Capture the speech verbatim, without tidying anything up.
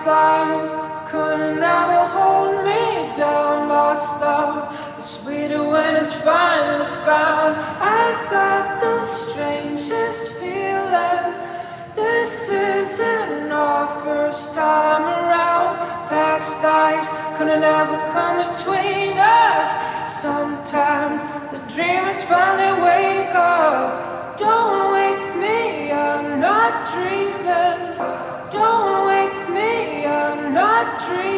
lives couldn't ever hold me down. Lost love is sweeter when it's finally found. I got the strangest feeling. This isn't our first time around. Past lives couldn't ever come between us. Sometimes the dreamers finally wake up. Don't wake me, I'm not dreaming. Don't wake me, I'm not dreaming.